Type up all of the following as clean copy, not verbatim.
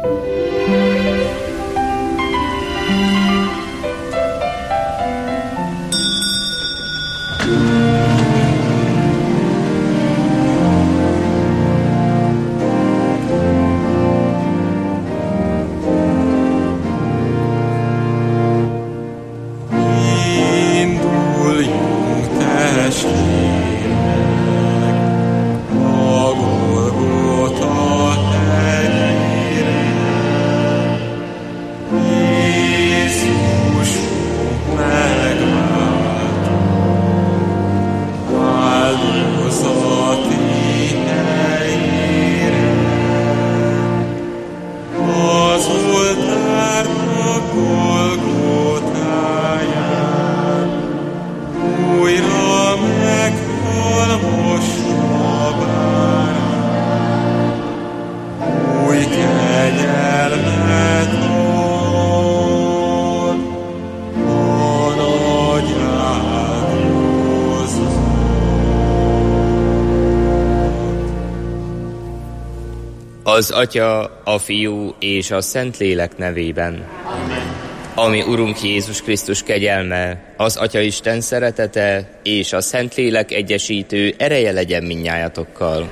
Az Atya, a Fiú és a Szentlélek nevében. Amen. Ami Urunk Jézus Krisztus kegyelme, az Atyaisten szeretete és a Szentlélek egyesítő ereje legyen mindnyájatokkal.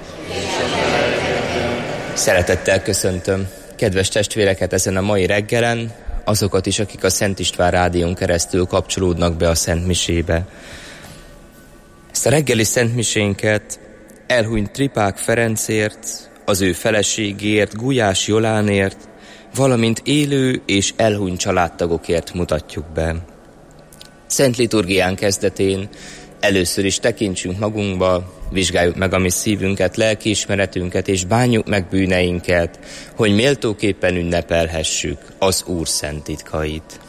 Szeretettel köszöntöm kedves testvéreket ezen a mai reggelen, azokat is, akik a Szent István Rádión keresztül kapcsolódnak be a Szent Misébe. Ezt a reggeli Szent Misénket elhunyt Tripák Ferencért, az ő feleségért, Gulyás Jolánért, valamint élő és elhunyt családtagokért mutatjuk be. Szent liturgián kezdetén először is tekintsünk magunkba, vizsgáljuk meg a mi szívünket, lelkiismeretünket, és bánjuk meg bűneinket, hogy méltóképpen ünnepelhessük az Úr szent titkait.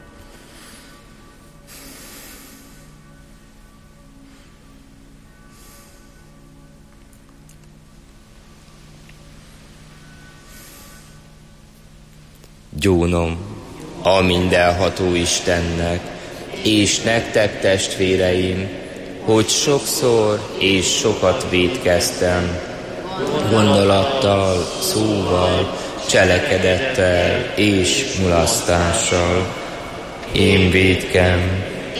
Gyónom a mindenható Istennek, és nektek, testvéreim, hogy sokszor és sokat vétkeztem, gondolattal, szóval, cselekedettel és mulasztással. Én vétkem,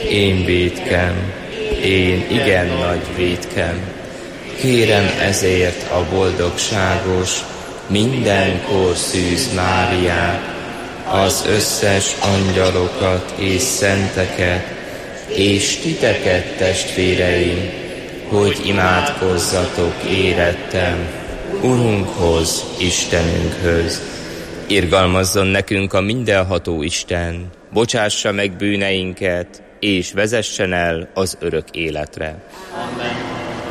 én igen nagy vétkem. Kérem ezért a boldogságos, mindenkor szűz Máriát, az összes angyalokat és szenteket, és titeket, testvéreim, hogy imádkozzatok érettem Urunkhoz, Istenünkhöz. Irgalmazzon nekünk a mindenható Isten, bocsássa meg bűneinket, és vezessen el az örök életre. Amen.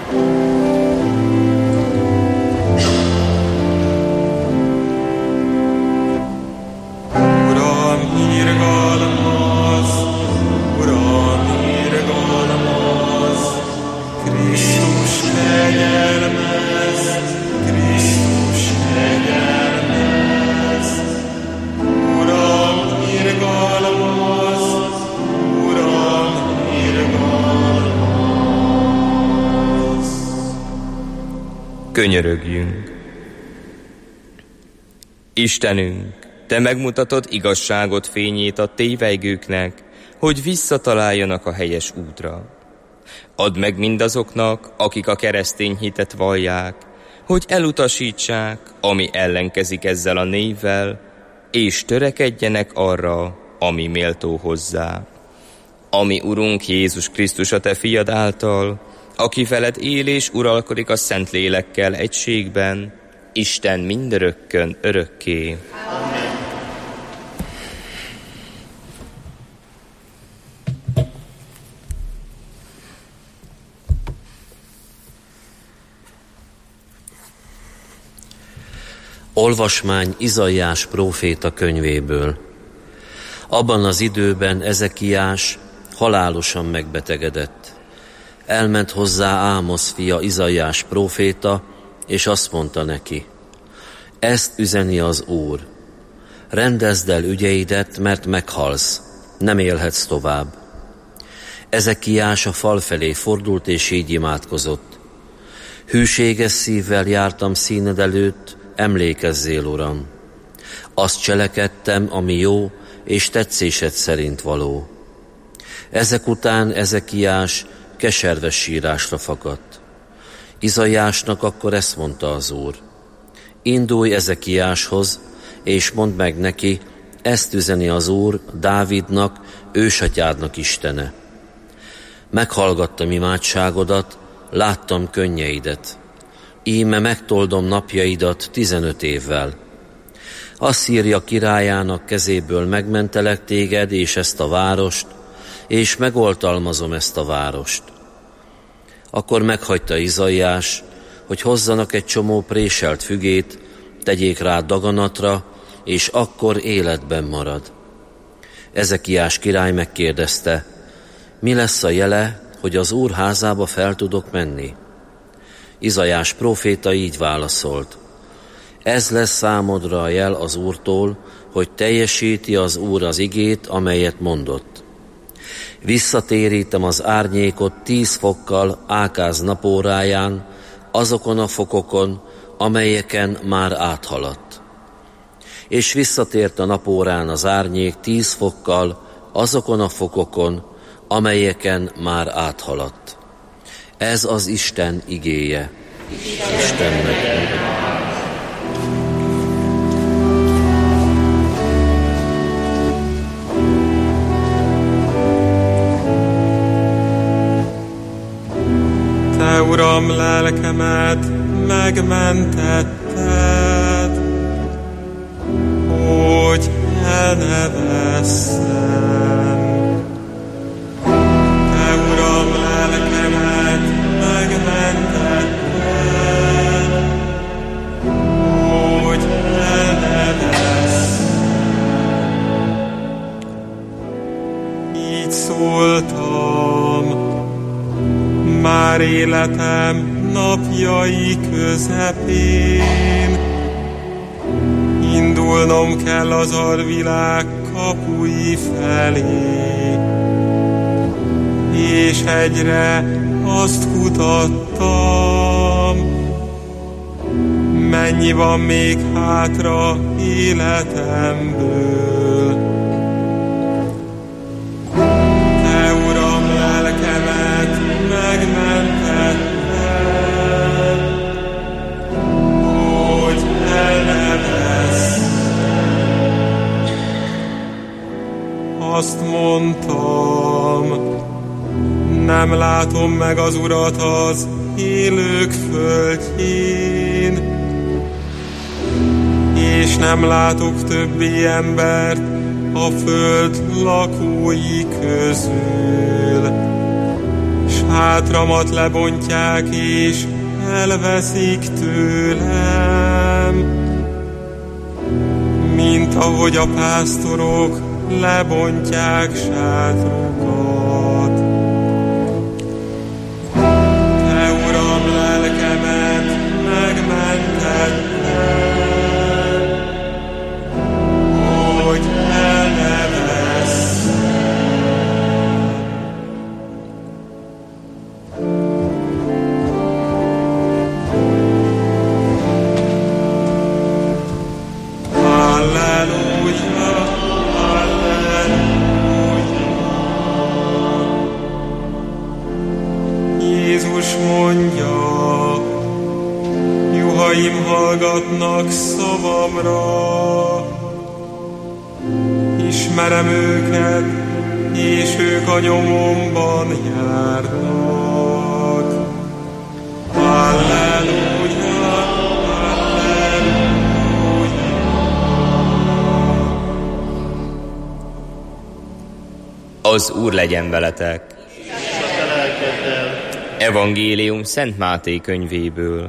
Könyörögjünk. Istenünk, Te megmutatod igazságot fényét a tévejgőknek, hogy visszataláljanak a helyes útra. Add meg mindazoknak, akik a keresztény hitet vallják, hogy elutasítsák, ami ellenkezik ezzel a névvel, és törekedjenek arra, ami méltó hozzá. Ami Urunk Jézus Krisztus a Te fiad által, aki veled él és uralkodik a Szentlélekkel egységben, Isten mindörökkön örökké. Amen. Olvasmány Izaiás próféta könyvéből. Abban az időben Ezekiás halálosan megbetegedett. Elment hozzá Ámosz fia Izaiás próféta, és azt mondta neki: ezt üzeni az Úr, rendezd el ügyeidet, mert meghalsz, nem élhetsz tovább. Ezekiás a fal felé fordult, és így imádkozott: hűséges szívvel jártam színed előtt, emlékezzél, Uram. Azt cselekedtem, ami jó és tetszésed szerint való. Ezek után Ezekiás keserves sírásra fakadt. Izaiásnak akkor ezt mondta az Úr: indulj Ezekiáshoz, és mondd meg neki, ezt üzeni az Úr Dávidnak, ősatyádnak Istene. Meghallgattam imádságodat, láttam könnyeidet. Íme megtoldom napjaidat 15 évvel. Asszíria királyának kezéből megmentelek téged és ezt a várost, és megoltalmazom ezt a várost. Akkor meghagyta Izaiás, hogy hozzanak egy csomó préselt fügét, tegyék rá daganatra, és akkor életben marad. Ezekiás király megkérdezte: mi lesz a jele, hogy az Úr házába fel tudok menni? Izaiás próféta így válaszolt: ez lesz számodra a jel az Úrtól, hogy teljesíti az Úr az igét, amelyet mondott. Visszatérítem az árnyékot 10 fokkal Ákáz napóráján, azokon a fokokon, amelyeken már áthaladt. És visszatért a napórán az árnyék 10 fokkal, azokon a fokokon, amelyeken már áthaladt. Ez az Isten igéje. Istennek. Te, Uram, lelkemet megmentetted, hogy el ne vesszen. Te, Uram, lelkemet megmentetted, hogy el ne vesszen. Így szóltam már életem napjai közepén. Indulnom kell az alvilág kapui felé, és egyre azt kutattam, mennyi van még hátra életemből. Te, Uram, lelkemet megmentetted, hogy el ne vesszen. Azt mondtam, nem látom meg az Urat az élők földjén, és nem látok többi embert a föld lakói közül. S hátramat lebontják, és elveszik tőlem, mint ahogy a pásztorok lebontják sátrukat. Te, Uram, lelkemet megmentetted, hogy el ne vesszen. Halleluja, halleluja. Jézus mondja, juhaim hallgatnak szavamra. Ismerem őket, és ők a nyomomban járnak. Halleluja, halleluja. Az Úr legyen veletek. Evangélium Szent Máté könyvéből.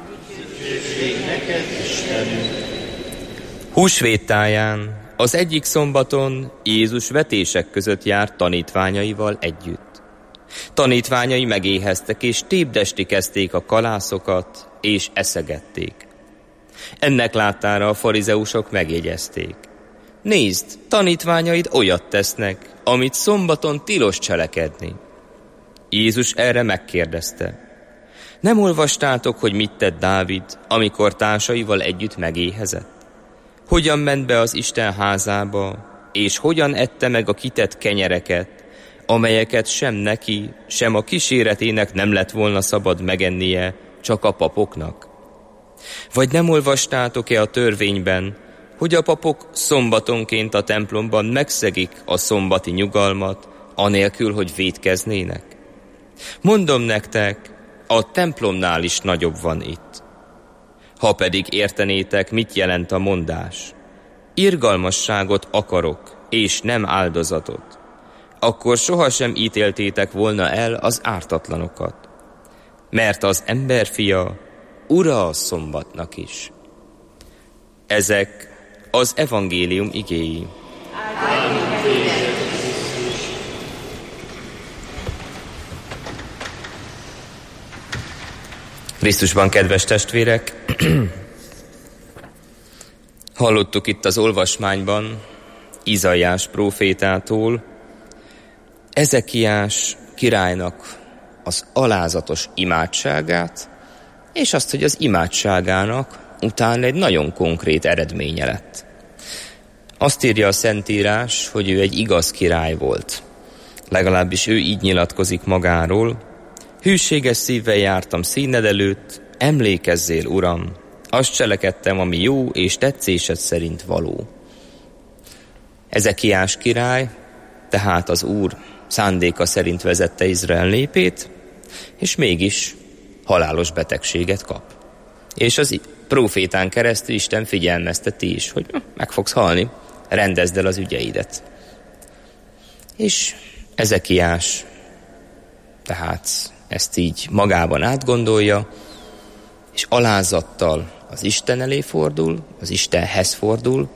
Húsvét táján, az egyik szombaton Jézus vetések között járt tanítványaival együtt. Tanítványai megéheztek, és tépdesni kezdték a kalászokat, és eszegették. Ennek láttára a farizeusok megjegyezték: nézd, tanítványaid olyat tesznek, amit szombaton tilos cselekedni. Jézus erre megkérdezte: nem olvastátok, hogy mit tett Dávid, amikor társaival együtt megéhezett? hogyan ment be az Isten házába, és hogyan ette meg a kitett kenyereket, amelyeket sem neki, sem a kíséretének nem lett volna szabad megennie, csak a papoknak? Vagy nem olvastátok-e a törvényben, hogy a papok szombatonként a templomban megszegik a szombati nyugalmat, anélkül, hogy vétkeznének? Mondom nektek, a templomnál is nagyobb van itt. Ha pedig értenétek, mit jelent a mondás, irgalmasságot akarok, és nem áldozatot, akkor sohasem ítéltétek volna el az ártatlanokat, mert az emberfia ura a szombatnak is. Ezek az evangélium igéi. Krisztusban, kedves testvérek, hallottuk itt az olvasmányban Izaiás prófétától Ezekiás királynak az alázatos imádságát, és azt, hogy az imádságának utána egy nagyon konkrét eredménye lett. Azt írja a Szentírás, hogy ő egy igaz király volt. Legalábbis ő így nyilatkozik magáról. Hűséges szívvel jártam színed előtt, emlékezzél, Uram, azt cselekedtem, ami jó és tetszésed szerint való. Ezekiás király, tehát az Úr szándéka szerint vezette Izrael népét, és mégis halálos betegséget kap. És az prófétán keresztül Isten figyelmezteti is, hogy meg fogsz halni, rendezd el az ügyeidet. És Ezekiás tehát ezt így magában átgondolja, és alázattal az Isten elé fordul, az Istenhez fordul,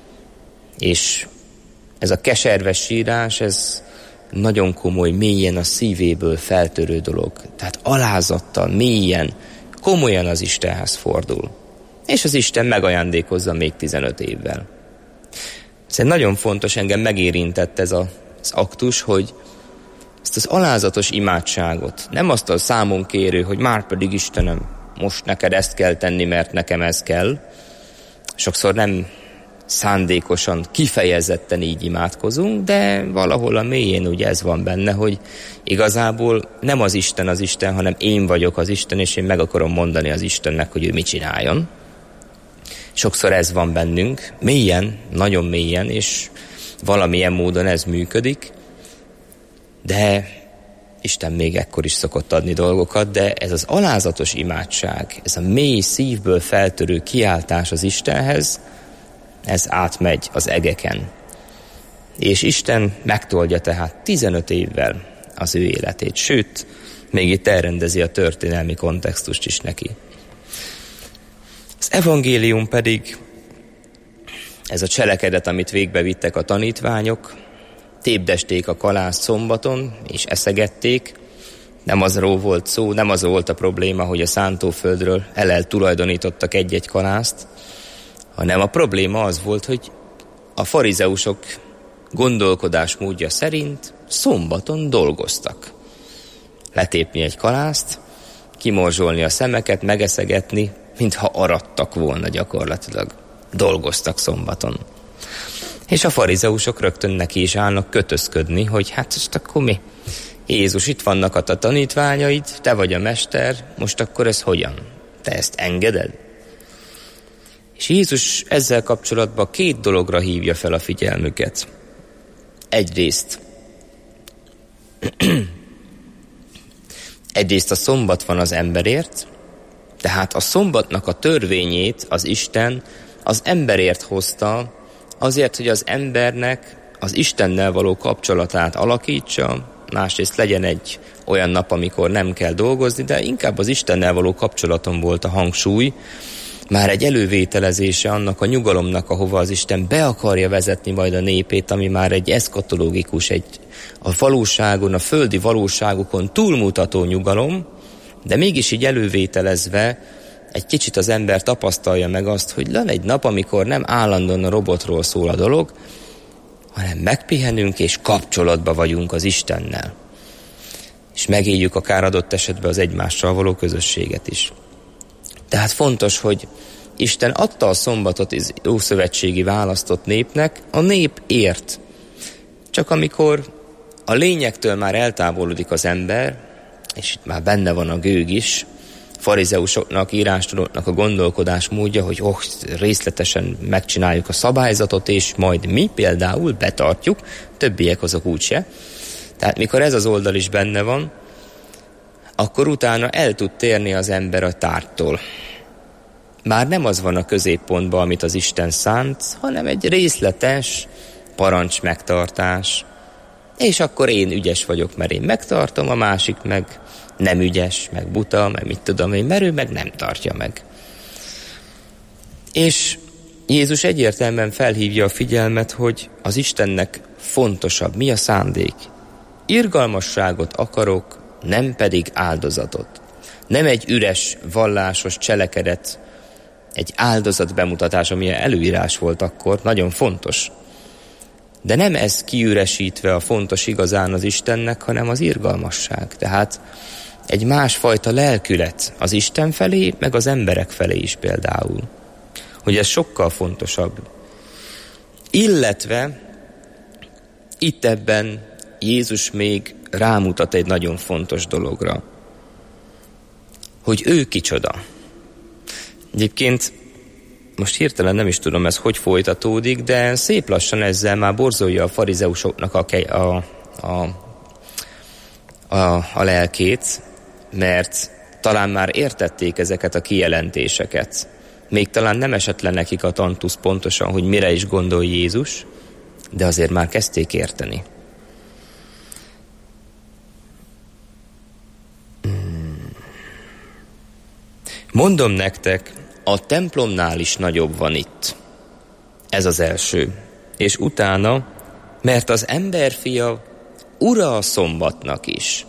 és ez a keserves sírás, ez nagyon komoly, mélyen a szívéből feltörő dolog. Tehát alázattal, mélyen, komolyan az Istenhez fordul. És az Isten megajándékozza még 15 évvel. Ez nagyon fontos, engem megérintett ez az aktus, hogy ezt az alázatos imádságot, nem azt a számon kérő, hogy már pedig Istenem, most neked ezt kell tenni, mert nekem ez kell. Sokszor nem szándékosan, kifejezetten így imádkozunk, de valahol a mélyén ugye ez van benne, hogy igazából nem az Isten, hanem én vagyok az Isten, és én meg akarom mondani az Istennek, hogy ő mit csináljon. Sokszor ez van bennünk, mélyen, nagyon mélyen, és valamilyen módon ez működik, de Isten még ekkor is szokott adni dolgokat, de ez az alázatos imádság, ez a mély szívből feltörő kiáltás az Istenhez, ez átmegy az egeken. És Isten megtoldja tehát 15 évvel az ő életét, sőt, még itt elrendezi a történelmi kontextust is neki. Az evangélium pedig, ez a cselekedet, amit végbevittek a tanítványok, tépdesték a kalászt szombaton, és eszegették. Nem azról volt szó, nem az volt a probléma, hogy a szántóföldről eltulajdonítottak egy-egy kalászt, hanem a probléma az volt, hogy a farizeusok gondolkodásmódja szerint szombaton dolgoztak. Letépni egy kalászt, kimorzsolni a szemeket, megeszegetni, mintha arattak volna gyakorlatilag. Dolgoztak szombaton. És a farizeusok rögtön neki is állnak kötözködni, hogy hát most akkor mi? Jézus, itt vannak a tanítványaid, te vagy a mester, most akkor ez hogyan? Te ezt engeded? És Jézus ezzel kapcsolatban 2 dologra hívja fel a figyelmüket. Egyrészt a szombat van az emberért, tehát a szombatnak a törvényét az Isten az emberért hozta, azért, hogy az embernek az Istennel való kapcsolatát alakítsa, másrészt legyen egy olyan nap, amikor nem kell dolgozni, de inkább az Istennel való kapcsolaton volt a hangsúly, már egy elővételezése annak a nyugalomnak, ahova az Isten be akarja vezetni majd a népét, ami már egy eszkatológikus, a valóságon, a földi valóságokon túlmutató nyugalom, de mégis így elővételezve egy kicsit az ember tapasztalja meg azt, hogy van egy nap, amikor nem állandóan a robotról szól a dolog, hanem megpihenünk és kapcsolatba vagyunk az Istennel. És megéljük akár adott esetben az egymással való közösséget is. Tehát fontos, hogy Isten adta a szombatot az ószövetségi választott népnek, a nép ért. Csak amikor a lényektől már eltávolodik az ember, és itt már benne van a gőg is, farizeusoknak, írástudóknak a gondolkodás módja, hogy részletesen megcsináljuk a szabályzatot, és majd mi például betartjuk, többiek azok úgyse. Tehát mikor ez az oldal is benne van, akkor utána el tud térni az ember a tárgytól. Már nem az van a középpontban, amit az Isten szánt, hanem egy részletes parancs megtartás. És akkor én ügyes vagyok, mert én megtartom, a másik meg nem ügyes, meg buta, meg mit tudom én, mert ő meg nem tartja meg. És Jézus egyértelműen felhívja a figyelmet, hogy az Istennek fontosabb. Mi a szándék? Irgalmasságot akarok, nem pedig áldozatot. Nem egy üres, vallásos cselekedet, egy áldozat bemutatás, ami előírás volt akkor, nagyon fontos. De nem ez kiüresítve a fontos igazán az Istennek, hanem az irgalmasság. Tehát egy másfajta lelkület az Isten felé, meg az emberek felé is például. Hogy ez sokkal fontosabb. Illetve itt ebben Jézus még rámutat egy nagyon fontos dologra. Hogy ő kicsoda. Egyébként most hirtelen nem is tudom, ez hogy folytatódik, de szép lassan ezzel már borzolja a farizeusoknak a lelkét, mert talán már értették ezeket a kijelentéseket. Még talán nem esett le nekik a tantusz pontosan, hogy mire is gondol Jézus, de azért már kezdték érteni. Mondom nektek, a templomnál is nagyobb van itt. Ez az első. És utána, mert az emberfia ura a szombatnak is.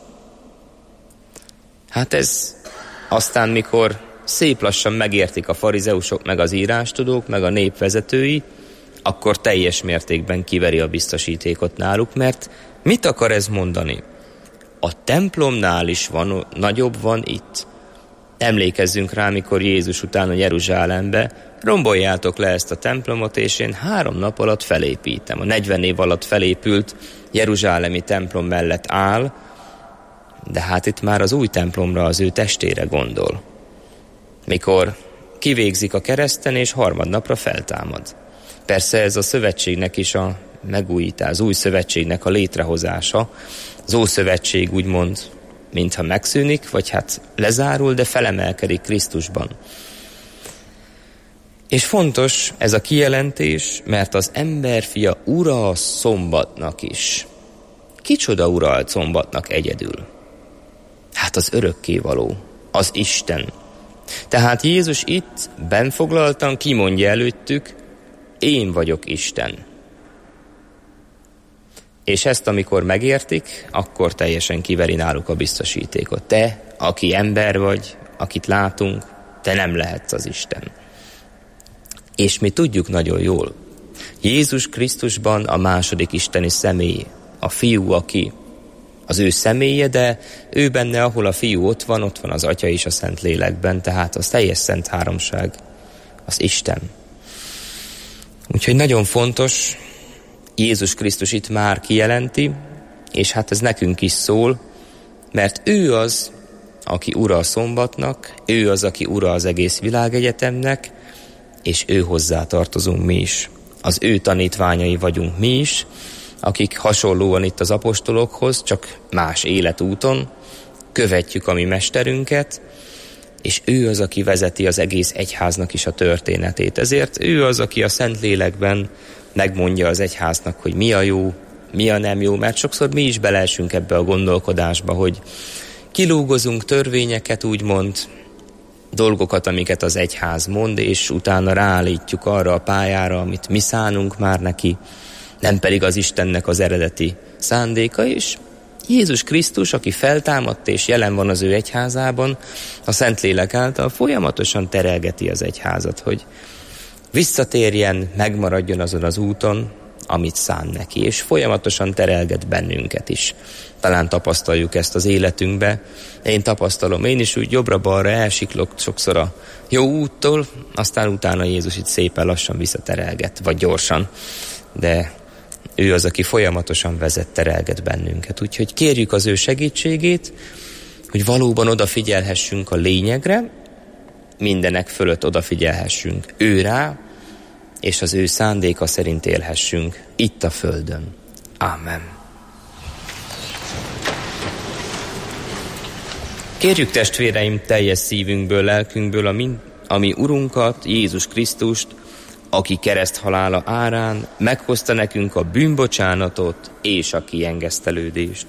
Hát ez aztán, mikor szép lassan megértik a farizeusok, meg az írástudók, meg a népvezetői, akkor teljes mértékben kiveri a biztosítékot náluk, mert mit akar ez mondani? A templomnál is nagyobb van itt. Emlékezzünk rá, mikor Jézus utána Jeruzsálembe, romboljátok le ezt a templomot, és én 3 nap alatt felépítem. A 40 év alatt felépült jeruzsálemi templom mellett áll, de hát itt már az új templomra, az ő testére gondol. Mikor kivégzik a kereszten, és harmadnapra feltámad. Persze ez a szövetségnek is a megújítás, az új szövetségnek a létrehozása. Az ószövetség úgymond mintha megszűnik, vagy hát lezárul, de felemelkedik Krisztusban. És fontos ez a kijelentés, mert az emberfia ura a szombatnak is. Kicsoda ura a szombatnak egyedül? Hát az örökkévaló, az Isten. Tehát Jézus itt benfoglaltan kimondja előttük, én vagyok Isten. És ezt amikor megértik, akkor teljesen kiveri náluk a biztosítékot. Te, aki ember vagy, akit látunk, te nem lehetsz az Isten. És mi tudjuk nagyon jól, Jézus Krisztusban a második isteni személy, a fiú, aki az ő személye, de ő benne, ahol a fiú ott van az Atya és a Szentlélekben, tehát az teljes szent háromság, az Isten. Úgyhogy nagyon fontos, Jézus Krisztus itt már kijelenti, és hát ez nekünk is szól, mert ő az, aki ura a szombatnak, ő az, aki ura az egész világegyetemnek, és ő hozzá tartozunk mi is. Az ő tanítványai vagyunk mi is, akik hasonlóan itt az apostolokhoz, csak más életúton követjük a mi mesterünket, és ő az, aki vezeti az egész egyháznak is a történetét. Ezért ő az, aki a Szentlélekben megmondja az egyháznak, hogy mi a jó, mi a nem jó, mert sokszor mi is beleesünk ebbe a gondolkodásba, hogy kilúgozunk törvényeket, úgymond, dolgokat, amiket az egyház mond, és utána ráállítjuk arra a pályára, amit mi szánunk már neki, nem pedig az Istennek az eredeti szándéka, és Jézus Krisztus, aki feltámadt és jelen van az ő egyházában, a Szentlélek által folyamatosan terelgeti az egyházat, hogy visszatérjen, megmaradjon azon az úton, amit szán neki, és folyamatosan terelget bennünket is. Talán tapasztaljuk ezt az életünkbe. Én tapasztalom, én is úgy jobbra-balra elsiklok sokszor a jó úttól, aztán utána Jézus itt szépen lassan visszaterelget, vagy gyorsan. De ő az, aki folyamatosan vezet, terelget bennünket. Úgyhogy kérjük az ő segítségét, hogy valóban odafigyelhessünk a lényegre, mindenek fölött odafigyelhessünk ő rá, és az ő szándéka szerint élhessünk itt a földön. Ámen. Kérjük, testvéreim, teljes szívünkből, lelkünkből a mi Urunkat, Jézus Krisztust, aki kereszthalála árán meghozta nekünk a bűnbocsánatot és a kiengesztelődést.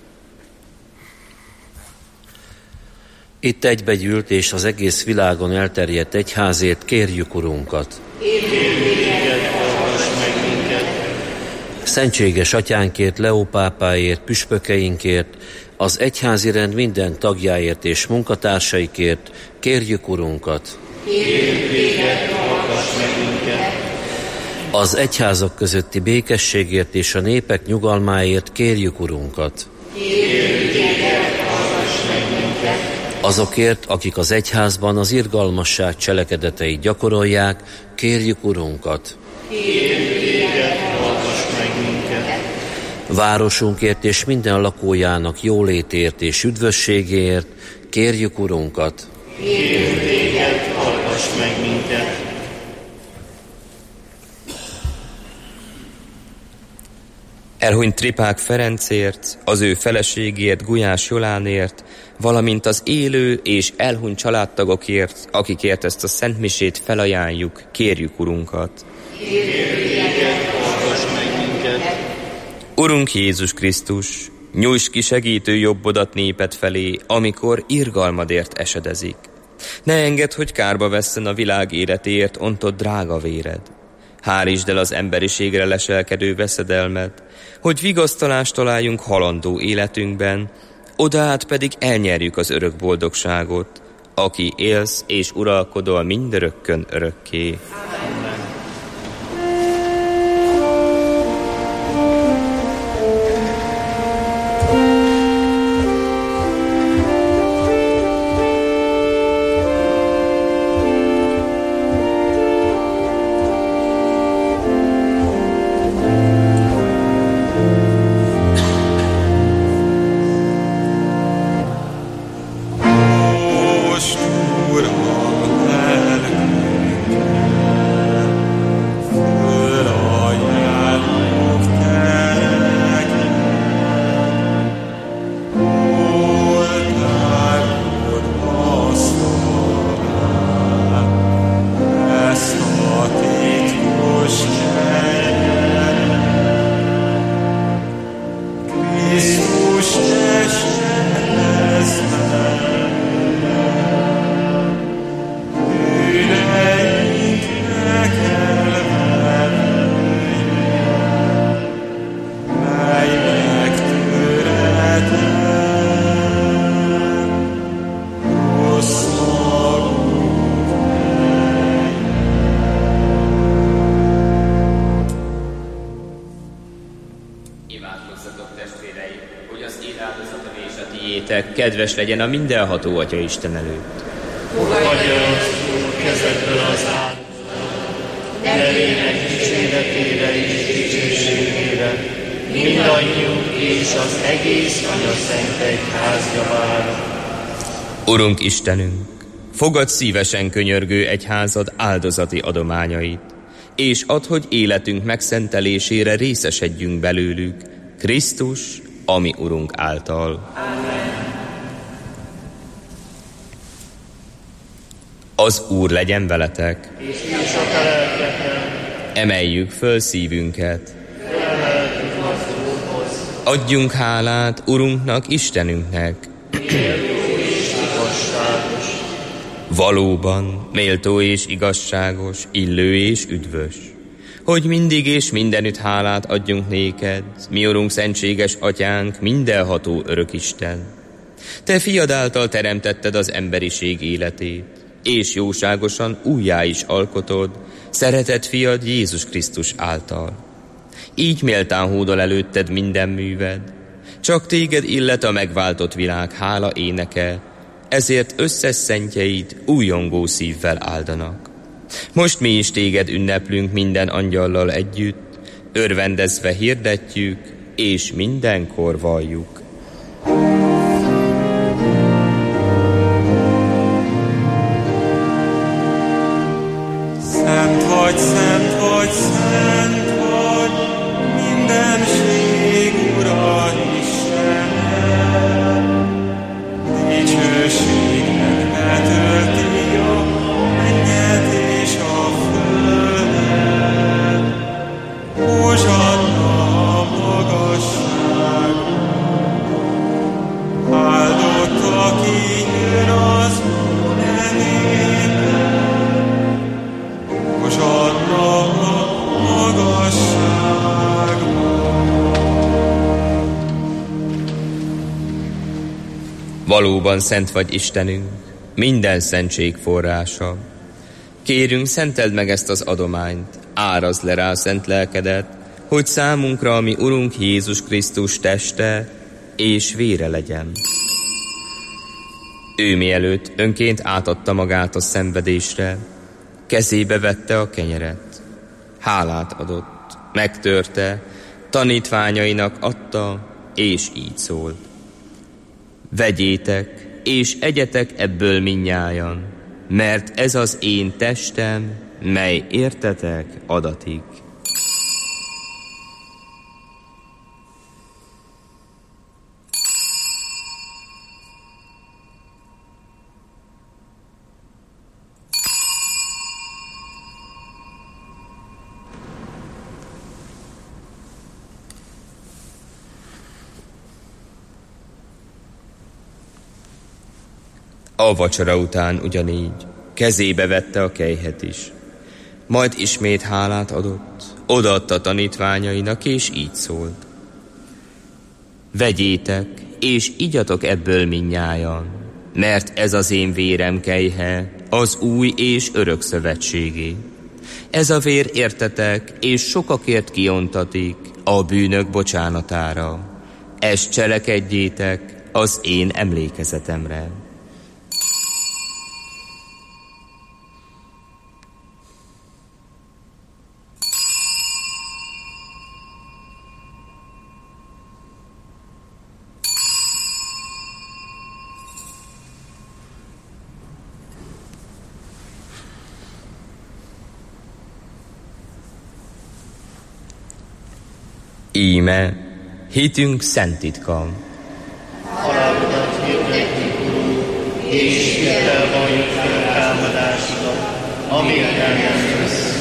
Itt egybegyűlt és az egész világon elterjedt egyházért kérjük Urunkat. Szentséges atyánkért, Leó pápáért, püspökeinkért, az egyházi rend minden tagjáért és munkatársaikért kérjük Urunkat. Az egyházak közötti békességért és a népek nyugalmáért kérjük Urunkat. Azokért, akik az egyházban az irgalmasság cselekedeteit gyakorolják, kérjük Urunkat. Városunkért és minden lakójának jólétért és üdvösségért kérjük Urunkat. Hallgass meg minket! Elhunyt Tripák Ferencért, az ő feleségért, Gulyás Jolánért, valamint az élő és elhunyt családtagokért, akikért ezt a szentmisét felajánljuk, kérjük Urunkat. Urunk Jézus Krisztus, nyújts ki segítő jobbodat néped felé, amikor irgalmadért esedezik. Ne engedd, hogy kárba vesszen a világ életéért ontott drága véred. Hárítsd el az emberiségre leselkedő veszedelmed, hogy vigasztalást találjunk halandó életünkben, odaát pedig elnyerjük az örök boldogságot, aki élsz és uralkodol mindörökkön örökké. Kedves legyen a mindenható Atya Isten előtt. Fogadja az Úr kezedből az áldozatot, nevének dicséretére és dicsőségére, mindannyiunk és az egész Anya-Szent Egyház javára. Urunk Istenünk, fogad szívesen könyörgő egyházad áldozati adományait, és add, hogy életünk megszentelésére részesedjünk belőlük, Krisztus, ami Urunk által. Amen. Az Úr legyen veletek. És a te lelkedben. Emeljük föl szívünket. Adjunk hálát Urunknak, Istenünknek. Valóban méltó és igazságos, illő és üdvös, hogy mindig és mindenütt hálát adjunk néked, mi Urunk szentséges Atyánk, mindenható Örökisten. Te fiad által teremtetted az emberiség életét, és jóságosan újjá is alkotod szeretett fiad Jézus Krisztus által. Így méltán hódol előtted minden műved. Csak téged illet a megváltott világ hála éneke, ezért összes szentjeid újongó szívvel áldanak. Most mi is téged ünneplünk minden angyallal együtt, örvendezve hirdetjük, és mindenkor valljuk. Szent vagy, szent vagy, szent vagy, mindenség Ura Istenem. Dicsőségnek betölti a mennyet és a földet. Hozsanna a magasságban, áldott aki jön az Úr nevében. Hozsanna a magasságban. Valóban szent vagy Istenünk, minden szentség forrása. Kérünk, szenteld meg ezt az adományt, árazd le rá szent lelkedet, hogy számunkra a mi Urunk Jézus Krisztus teste és vére legyen. Ő mielőtt önként átadta magát a szenvedésre, kezébe vette a kenyeret, hálát adott, megtörte, tanítványainak adta, és így szólt. Vegyétek, és egyetek ebből mindnyájan, mert ez az én testem, mely értetek adatik. A vacsora után ugyanígy kezébe vette a kelyhet is. Majd ismét hálát adott, odaadta tanítványainak, és így szólt. Vegyétek, és igyatok ebből mindnyájan, mert ez az én vérem kelyhe, az új és örök szövetségé. Ez a vér értetek, és sokakért kiontatik a bűnök bocsánatára. Ezt cselekedjétek az én emlékezetemre. Íme, hitünk szent titka. Halálodat hirdetjük, Urunk, és hittel valljuk feltámadásodat, amíg eljössz.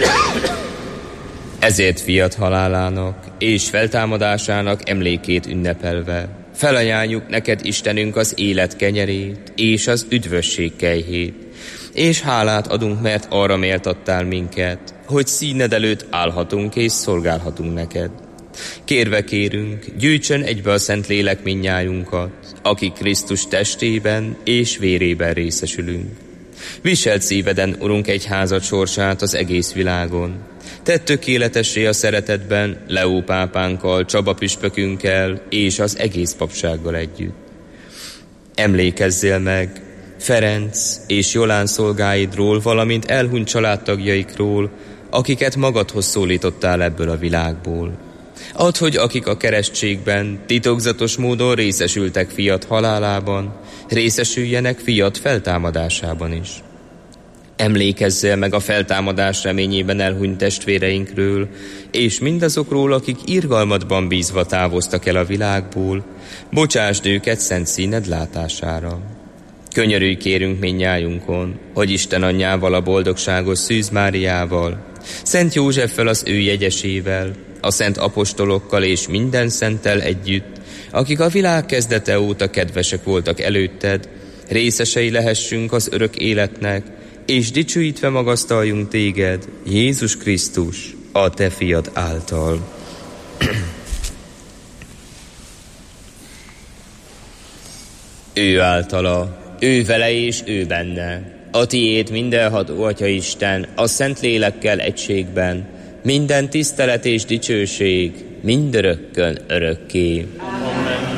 Ezért fiat halálának és feltámadásának emlékét ünnepelve felajánljuk neked, Istenünk, az élet kenyerét és az üdvösség kelyhét, és hálát adunk, mert arra méltattál minket, hogy színed előtt állhatunk és szolgálhatunk neked. Kérve kérünk, gyűjtsön egybe a Szentlélek mindnyájunkat, akik Krisztus testében és vérében részesülünk. Viselt szíveden, Urunk, egyházad sorsát az egész világon. Tedd tökéletessé a szeretetben Leó pápánkkal, Csaba püspökünkkel és az egész papsággal együtt. Emlékezzél meg Ferenc és Jolán szolgáidról, valamint elhunyt családtagjaikról, akiket magadhoz szólítottál ebből a világból. Add, hogy akik a keresztségben titokzatos módon részesültek fiat halálában, részesüljenek fiat feltámadásában is. Emlékezzél meg a feltámadás reményében elhunyt testvéreinkről, és mindazokról, akik irgalmadban bízva távoztak el a világból, bocsásd őket szent színed látására. Könyörülj kérünk mindnyájunkon, hogy Isten anyjával, a boldogságos Szűz Máriával, Szent Józseffel az ő jegyesével, a szent apostolokkal és minden szenttel együtt, akik a világ kezdete óta kedvesek voltak előtted, részesei lehessünk az örök életnek, és dicsőítve magasztaljunk téged, Jézus Krisztus, a te fiad által. Ő általa, ő vele és ő benne, a tiéd mindenható Atya Isten, a Szent Lélekkel egységben, minden tisztelet és dicsőség mindörökkön örökké. Amen.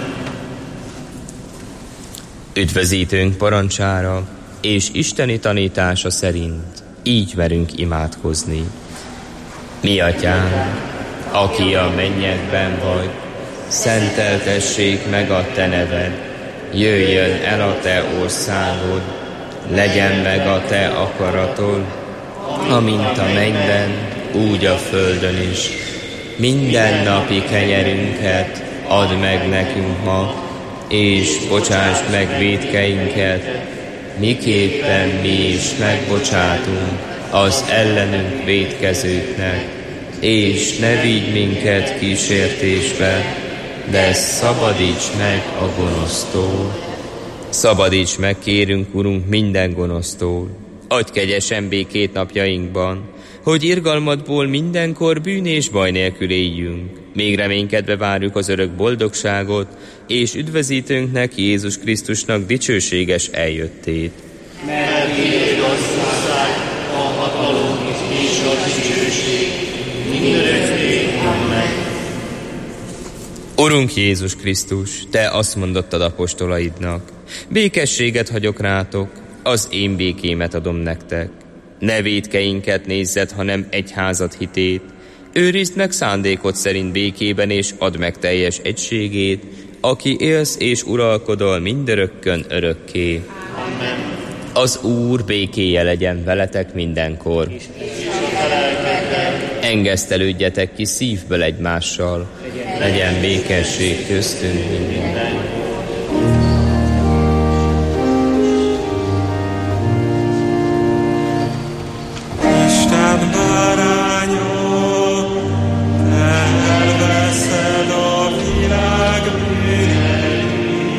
Üdvözítőnk parancsára és isteni tanítása szerint így merünk imádkozni. Mi atyánk, aki a mennyekben vagy, szenteltessék meg a te neved, jöjjön el a te országod, legyen meg a te akaratod, amint a mennyben, úgy a földön is. Minden napi kenyerünket add meg nekünk ma, és bocsásd meg vétkeinket, miképpen mi is megbocsátunk az ellenünk vétkezőknek, és ne vigy minket kísértésbe, de szabadíts meg a gonosztól. Szabadíts meg, kérünk, Urunk, minden gonosztól. Adj kegyesen békét napjainkban, hogy irgalmadból mindenkor bűn és baj nélkül éljünk. Még reménykedve várjuk az örök boldogságot, és üdvözítőnknek, Jézus Krisztusnak dicsőséges eljöttét. Mert tiéd az ország, a hatalom és a dicsőség, mindörökké. Amen. Urunk Jézus Krisztus, te azt mondottad apostolaidnak, békességet hagyok rátok, az én békémet adom nektek. Ne vétkeinket nézzed, hanem egyházad hitét. Őrizd meg szándékod szerint békében, és add meg teljes egységét, aki élsz és uralkodol mindörökkön örökké. Amen. Az Úr békéje legyen veletek mindenkor. Engesztelődjetek ki szívből egymással, legyen békesség köztünk mindenkor. Isten báránya, te elveszed a világ bűneit,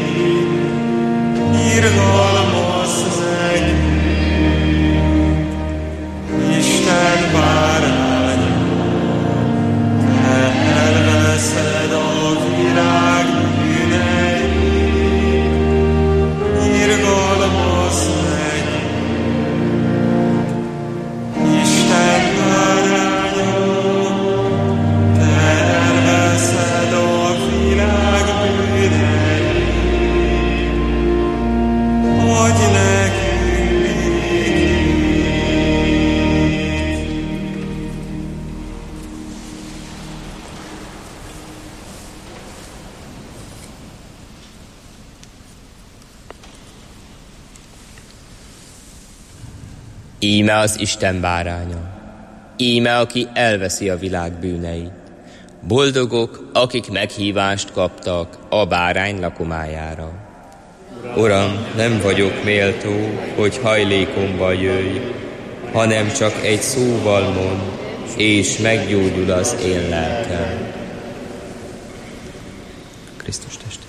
irgalmazz nekünk. Isten báránya, te elveszed a világ bűneit, irgalmazz nekünk. Isten báránya, te elveszed a világ bűneit, adj nekünk békét. Íme az Isten báránya, íme aki elveszi a világ bűneit. Boldogok, akik meghívást kaptak a bárány lakomájára. Uram, nem vagyok méltó, hogy hajlékomba jöjj, hanem csak egy szóval mond, és meggyógyul az én lelkem. Krisztus testéhez.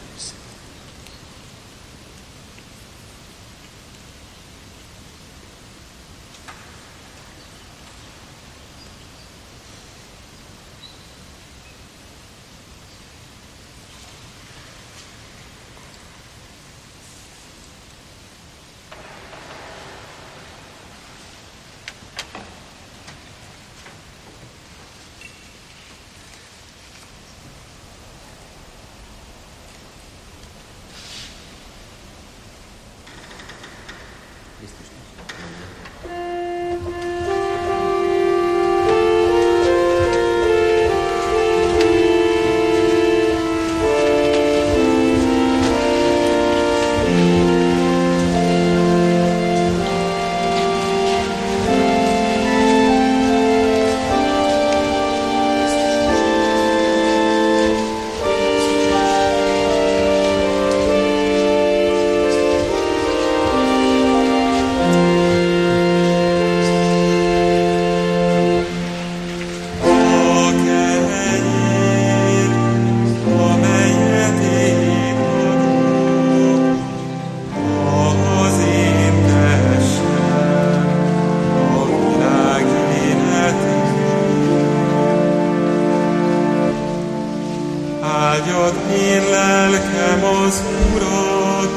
Áldjad én lelkem az Urat,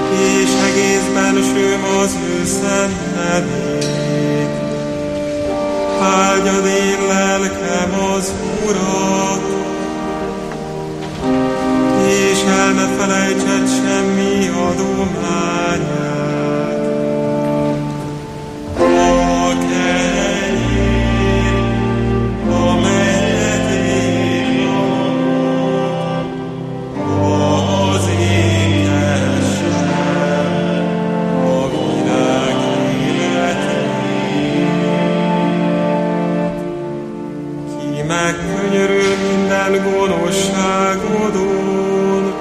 és egész bensőm az ő szent nevét. Áldjad én lelkem az Urat, és el ne felejtsed semmi adományát. A kenyér, amelyet én adok, az én testem, a világ életét. Ki megkönyörül minden gonoszságodon,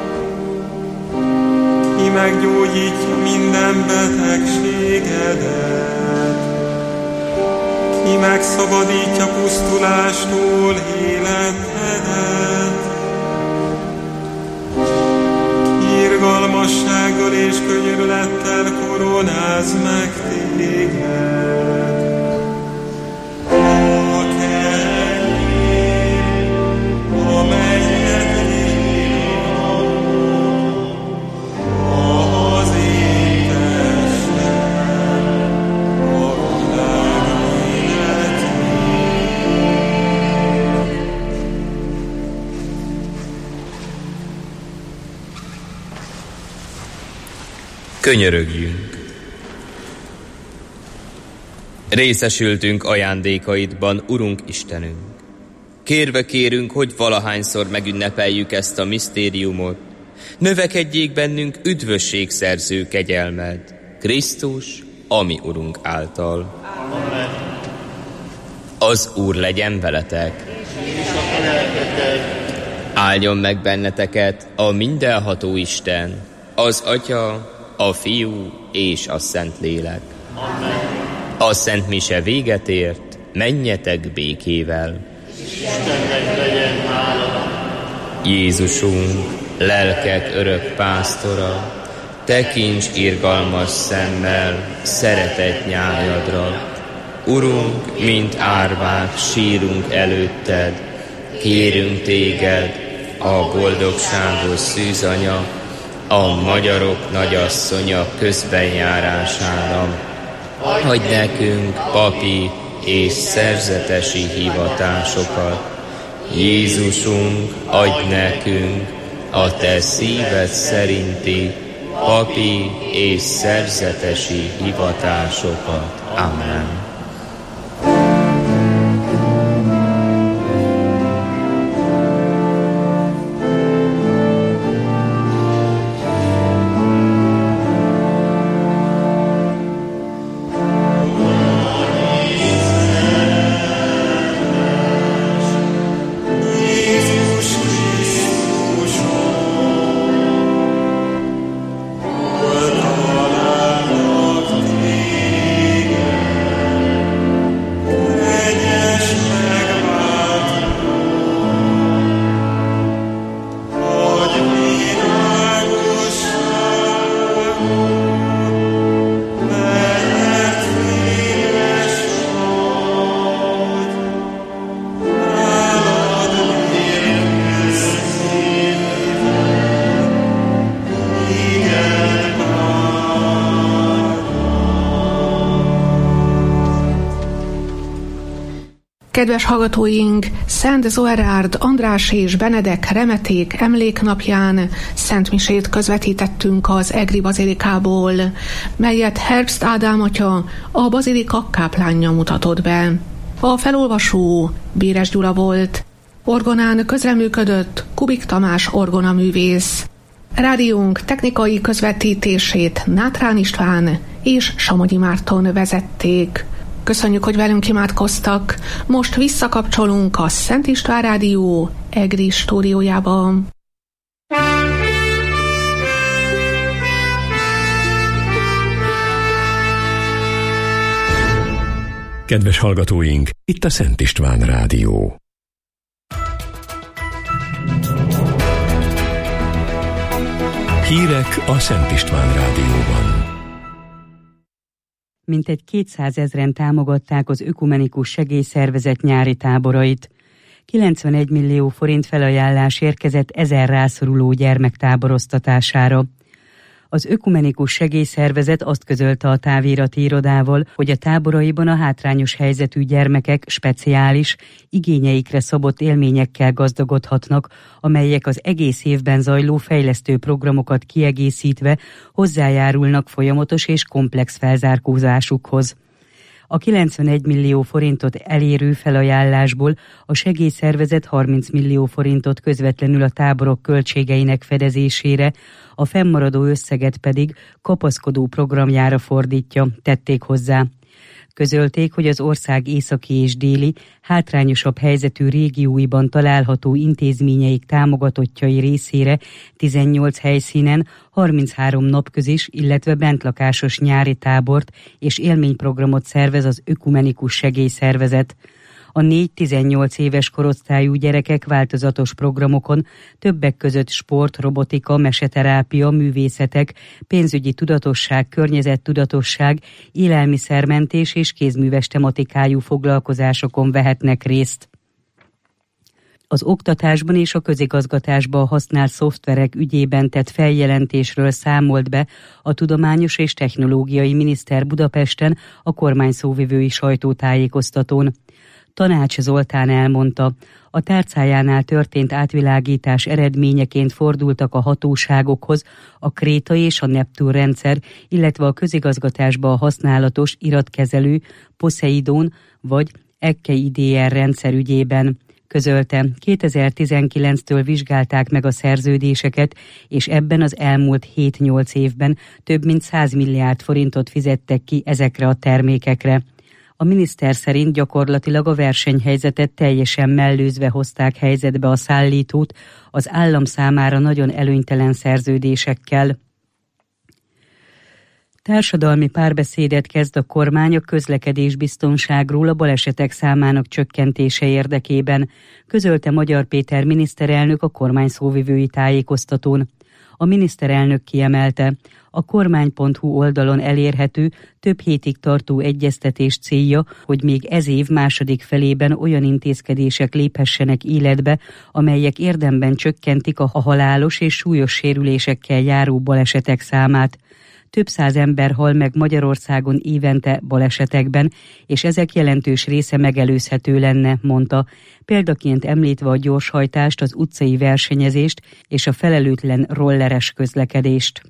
ki meggyógyítja minden betegségedet, ki megszabadítja pusztulástól életedet, ki irgalmassággal és könyörülettel koronáz meg téged. A kenyér, amelyet én adok, az én testem, a világ életét. Könyörögjünk! Részesültünk ajándékaidban, Urunk Istenünk. Kérve kérünk, hogy valahányszor megünnepeljük ezt a misztériumot, növekedjék bennünk üdvösségszerző kegyelmed, Krisztus, a mi Urunk által. Amen. Az Úr legyen veletek. Áldjon meg benneteket a mindenható Isten, az Atya, a Fiú és a Szentlélek. Amen. A Szent Mise véget ért, menjetek békével. Istennek legyen hála. Jézusunk, lelkek örök pásztora, tekints irgalmas szemmel szeretett nyájadra. Urunk, mint árvák sírunk előtted, kérünk téged, a boldogságos szűzanya, a magyarok nagyasszonya közbenjárására. Adj nekünk papi és szerzetesi hivatásokat. Jézusunk, adj nekünk a te szíved szerinti papi és szerzetesi hivatásokat. Amen. Kedves hallgatóink, Szent Zoerárd, András és Benedek remeték emléknapján szentmisét közvetítettünk az Egri bazilikából, melyet Herbst Ádám atya, a bazilika káplánja mutatott be. A felolvasó Béres Gyula volt. Orgonán közreműködött Kubik Tamás orgonaművész. Rádiónk technikai közvetítését Nátrán István és Somogyi Márton vezették. Köszönjük, hogy velünk imádkoztak. Most visszakapcsolunk a Szent István Rádió Egri stúdiójába. Kedves hallgatóink, itt a Szent István Rádió. Hírek a Szent István Rádióban. Mintegy 200 000 támogatták az ökumenikus segélyszervezet nyári táborait. 91 millió forint felajánlás érkezett 1000 rászoruló gyermek táboroztatására. Az Ökumenikus Segélyszervezet azt közölte a távirati irodával, hogy a táboraiban a hátrányos helyzetű gyermekek speciális, igényeikre szabott élményekkel gazdagodhatnak, amelyek az egész évben zajló fejlesztő programokat kiegészítve hozzájárulnak folyamatos és komplex felzárkózásukhoz. A 91 millió forintot elérő felajánlásból a segélyszervezet 30 millió forintot közvetlenül a táborok költségeinek fedezésére, a fennmaradó összeget pedig kapaszkodó programjára fordítja, tették hozzá. Közölték, hogy az ország északi és déli, hátrányosabb helyzetű régióiban található intézményeik támogatottjai részére 18 helyszínen 33 napközis, illetve bentlakásos nyári tábort és élményprogramot szervez az Ökumenikus Segélyszervezet. A 4-18 éves korosztályú gyerekek változatos programokon, többek között sport, robotika, meseterápia, művészetek, pénzügyi tudatosság, környezettudatosság, élelmiszermentés és kézműves tematikájú foglalkozásokon vehetnek részt. Az oktatásban és a közigazgatásban használt szoftverek ügyében tett feljelentésről számolt be a Tudományos és Technológiai Miniszter Budapesten a kormány szóvivői sajtótájékoztatón. Tanács Zoltán elmondta, a tárcájánál történt átvilágítás eredményeként fordultak a hatóságokhoz a Kréta és a Neptun rendszer, illetve a közigazgatásban használatos iratkezelő Poseidon vagy EKIDR rendszer ügyében. Közölte, 2019-től vizsgálták meg a szerződéseket, és ebben az elmúlt 7-8 évben több mint 100 milliárd forintot fizettek ki ezekre a termékekre. A miniszter szerint gyakorlatilag a versenyhelyzetet teljesen mellőzve hozták helyzetbe a szállítót az állam számára nagyon előnytelen szerződésekkel. Társadalmi párbeszédet kezd a kormány a közlekedésbiztonságról a balesetek számának csökkentése érdekében, közölte Magyar Péter miniszterelnök a kormány szóvivői tájékoztatón. A miniszterelnök kiemelte, a kormány.hu oldalon elérhető, több hétig tartó egyeztetés célja, hogy még ez év második felében olyan intézkedések léphessenek életbe, amelyek érdemben csökkentik a halálos és súlyos sérülésekkel járó balesetek számát. Több száz ember hal meg Magyarországon évente balesetekben, és ezek jelentős része megelőzhető lenne, mondta, példaként említve a gyorshajtást, az utcai versenyezést és a felelőtlen rolleres közlekedést.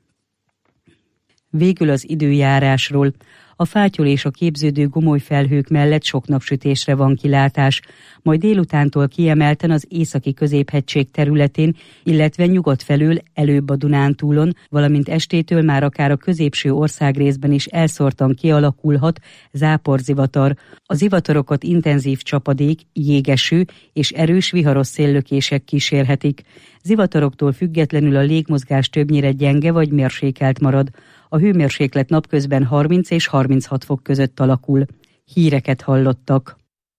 Végül az időjárásról. A fátyol és a képződő gomolyfelhők mellett sok napsütésre van kilátás, majd délutántól kiemelten az északi középhegység területén, illetve nyugat felől előbb a Dunántúlon, valamint estétől már akár a középső országrészben is elszórtan kialakulhat záporzivatar. A zivatarokat intenzív csapadék, jégeső és erős viharos széllökések kísérhetik. Zivataroktól függetlenül a légmozgás többnyire gyenge vagy mérsékelt marad. A hőmérséklet napközben 30 és 36 fok között alakul. Híreket hallottak.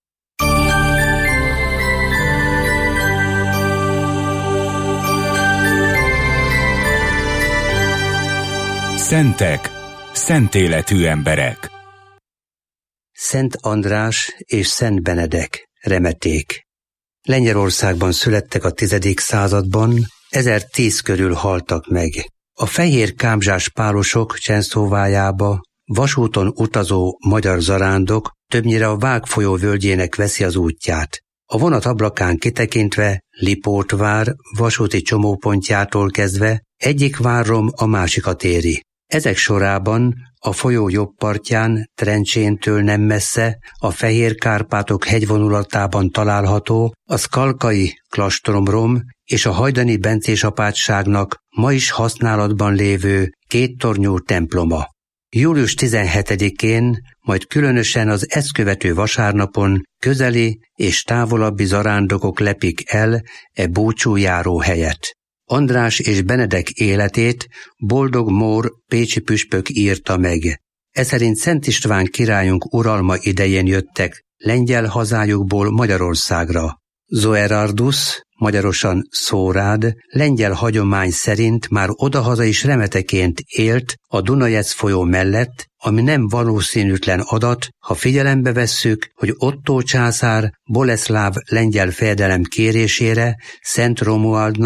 Szentek, szent életű emberek. Szent András és Szent Benedek, remeték. Lengyelországban születtek a 10. században, 1010 körül haltak meg. A fehér kábzsás pálosok Csenszóvájába vasúton utazó magyar zarándok többnyire a Vág folyó völgyének veszi az útját. A vonat ablakán kitekintve Lipótvár vasúti csomópontjától kezdve egyik várrom a másikat éri. Ezek sorában a folyó jobb partján, Trencséntől nem messze, a Fehér Kárpátok hegyvonulatában található a szkalkai klastromrom és a hajdani bencés apátságnak ma is használatban lévő kéttornyú temploma. Július 17-én, majd különösen az ezt követő vasárnapon közeli és távolabbi zarándokok lepik el búcsújáró helyet. András és Benedek életét Boldog Mór pécsi püspök írta meg. Eszerint Szent István királyunk uralma idején jöttek lengyel hazájukból Magyarországra. Zoerardus, magyarosan Szórád, lengyel hagyomány szerint már odahaza is remeteként élt a Dunajec folyó mellett, ami nem valószínűtlen adat, ha figyelembe vesszük, hogy Ottó császár Boleszláv lengyel fejedelem kérésére Szent Romualdnak,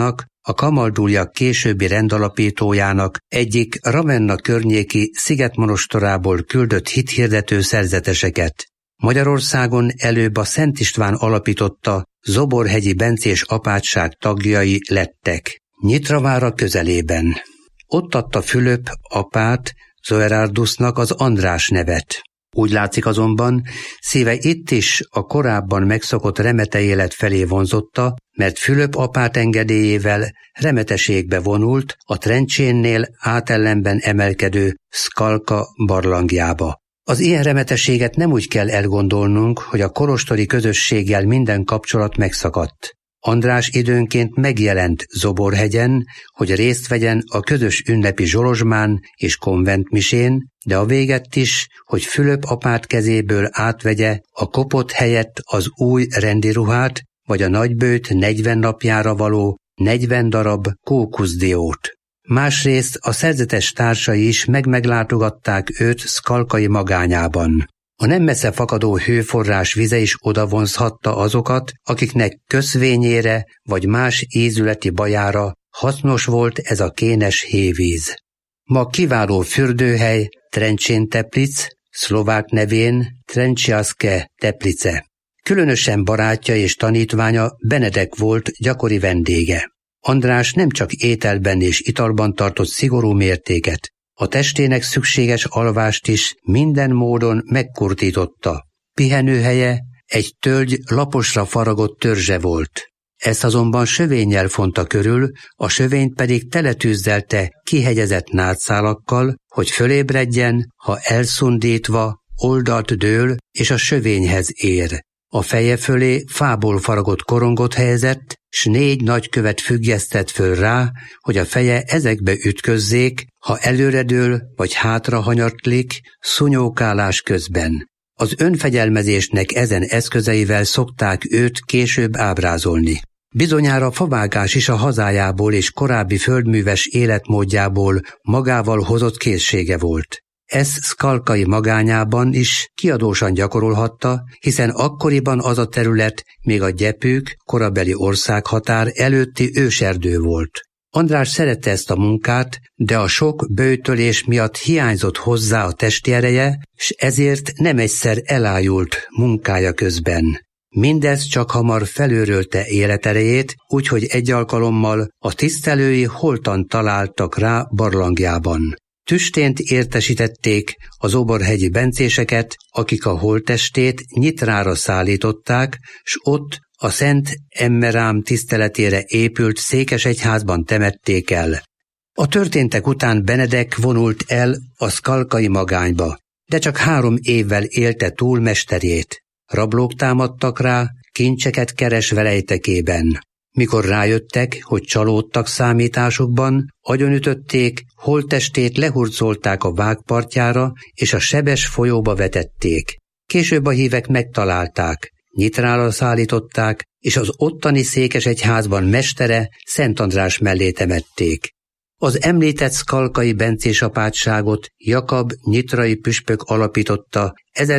a kamaldúliak későbbi rendalapítójának egyik Ravenna környéki szigetmonostorából küldött hithirdető szerzeteseket. Magyarországon előbb a Szent István alapította Zoborhegyi bencés apátság tagjai lettek, Nyitravára közelében. Ott adta Fülöp apát Zoerardusnak az András nevet. Úgy látszik azonban, szíve itt is a korábban megszokott remete élet felé vonzotta, mert Fülöp apát engedélyével remeteségbe vonult a Trencsénnél átellenben emelkedő Skalka barlangjába. Az ilyen remetességet nem úgy kell elgondolnunk, hogy a kolostori közösséggel minden kapcsolat megszakadt. András időnként megjelent Zoborhegyen, hogy részt vegyen a közös ünnepi zsolozsmán és konventmisén, de a véget is, hogy Fülöp apát kezéből átvegye a kopott helyett az új rendi ruhát, vagy a nagybőjt 40 napjára való 40 darab kókuszdiót. Másrészt a szerzetes társai is meglátogatták őt Skalkai magányában. A nem messze fakadó hőforrás vize is odavonzhatta azokat, akiknek köszvényére vagy más ízületi bajára hasznos volt ez a kénes hévíz. Ma kiváló fürdőhely Trencsén Teplic, szlovák nevén Trenciaske Teplice. Különösen barátja és tanítványa Benedek volt gyakori vendége. András nem csak ételben és italban tartott szigorú mértéket, a testének szükséges alvást is minden módon megkurtította. Pihenőhelye egy tölgy laposra faragott törzse volt. Ezt azonban sövénnyel fonta körül, a sövényt pedig teletűzdelte kihegyezett nátszálakkal, hogy fölébredjen, ha elszundítva oldalt dől és a sövényhez ér. A feje fölé fából faragott korongot helyezett, s 4 nagykövet függesztett föl rá, hogy a feje ezekbe ütközzék, ha előredől vagy hátra hanyatlik, szunyókálás közben. Az önfegyelmezésnek ezen eszközeivel szokták őt később ábrázolni. Bizonyára favágás is a hazájából és korábbi földműves életmódjából magával hozott készsége volt. Ez Skalkai magányában is kiadósan gyakorolhatta, hiszen akkoriban az a terület még a gyepük, korabeli országhatár előtti őserdő volt. András szerette ezt a munkát, de a sok böjtölés miatt hiányzott hozzá a testi ereje, s ezért nem egyszer elájult munkája közben. Mindez csak hamar felőrölte életerejét, úgyhogy egy alkalommal a tisztelői holtan találtak rá barlangjában. Tüstént értesítették az zoborhegyi bencéseket, akik a holttestét Nyitrára szállították, s ott a Szent Emmerám tiszteletére épült székesegyházban temették el. A történtek után Benedek vonult el a skalkai magányba, de csak 3 évvel élte túl mesterét. Rablók támadtak rá, kincseket keresve rejtekében. Mikor rájöttek, hogy csalódtak számításukban, agyonütötték, holttestét lehurcolták a vágpartjára, és a sebes folyóba vetették. Később a hívek megtalálták, Nyitrára szállították, és az ottani székesegyházban mestere Szent András mellé temették. Az említett skalkai bencés apátságot Jakab nyitrai püspök alapította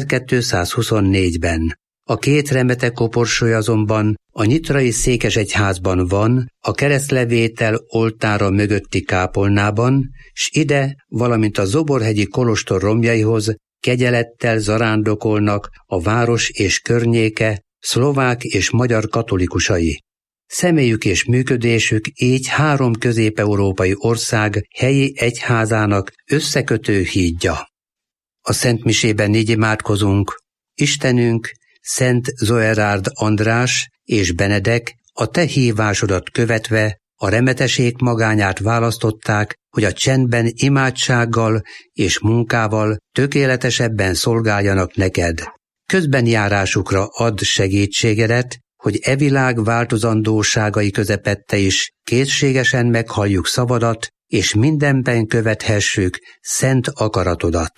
1224-ben. A 2 remete koporsója azonban a nyitrai székesegyházban van, a keresztlevétel oltára mögötti kápolnában, s ide, valamint a zoborhegyi kolostor romjaihoz kegyelettel zarándokolnak a város és környéke, szlovák és magyar katolikusai. Személyük és működésük így 3 közép-európai ország helyi egyházának összekötő hídja. A szentmisében így imádkozunk: Istenünk, Szent Zoerard András és Benedek, a te hívásodat követve a remeteség magányát választották, hogy a csendben imádsággal és munkával tökéletesebben szolgáljanak neked. Közbenjárásukra add segítségedet, hogy e világ változandóságai közepette is készségesen meghalljuk szavadat, és mindenben követhessük szent akaratodat.